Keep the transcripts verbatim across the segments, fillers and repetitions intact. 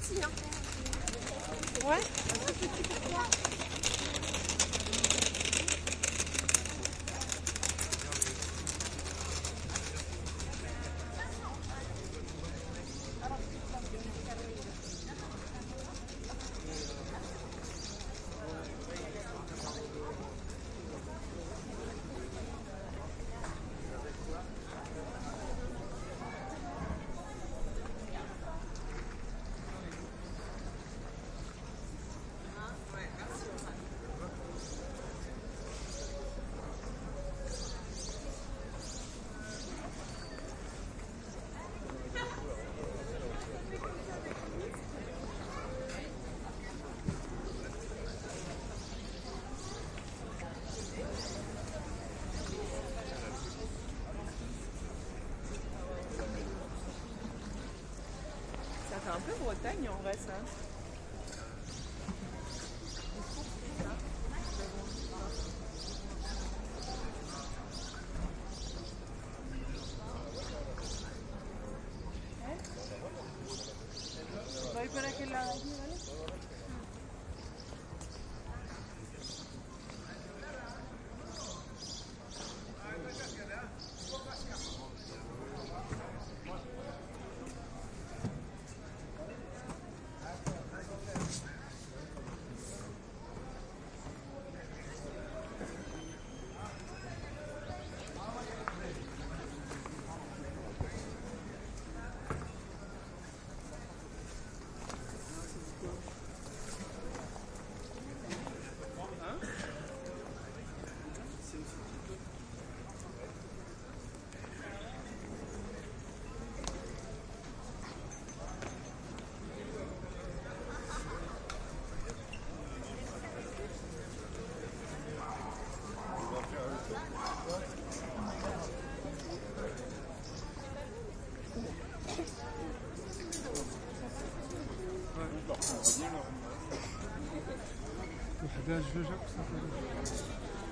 aussi, hein. Ouais. Un tout petit pour toi. Ça fait un peu Bretagne en vrai ça. Voy por aquel lado allí, ¿vale? وحداش جوج أقصى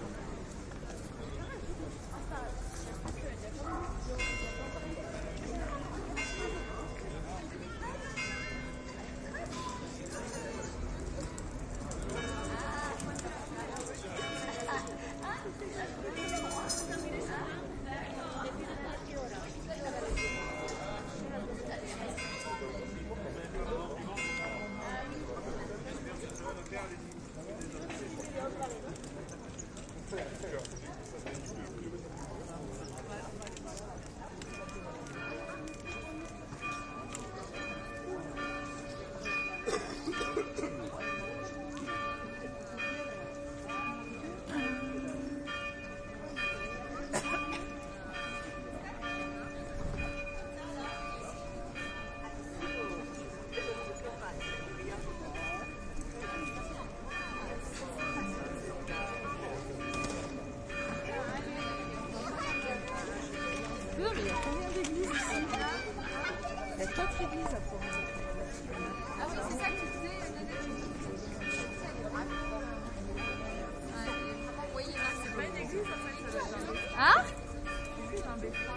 Non mais il y a combien d'églises ici? Il y a quatre églises à Provence. Ah oui, c'est ça que tu disais, oui, c'est pas une église, hein? C'est un beffroi.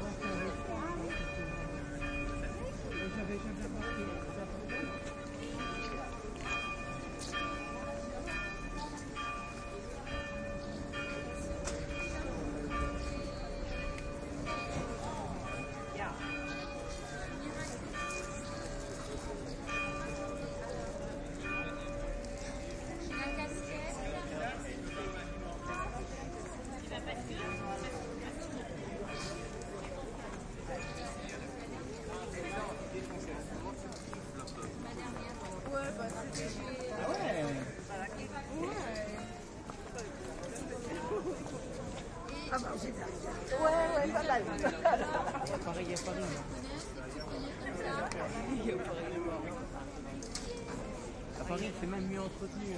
Ah bah j'ai bien. Ouais, ouais, pas mal. Pareil à Paris. À Paris, c'est même mieux entretenu.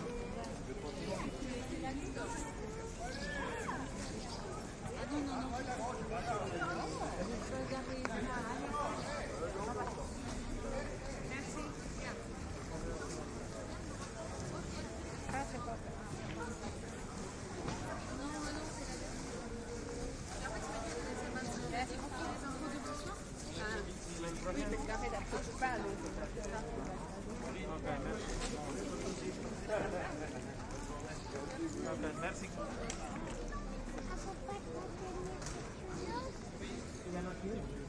Ah non, non, non. Ah, c'est pas ça. Oui, mais ça fait la pas à l'autre. Merci.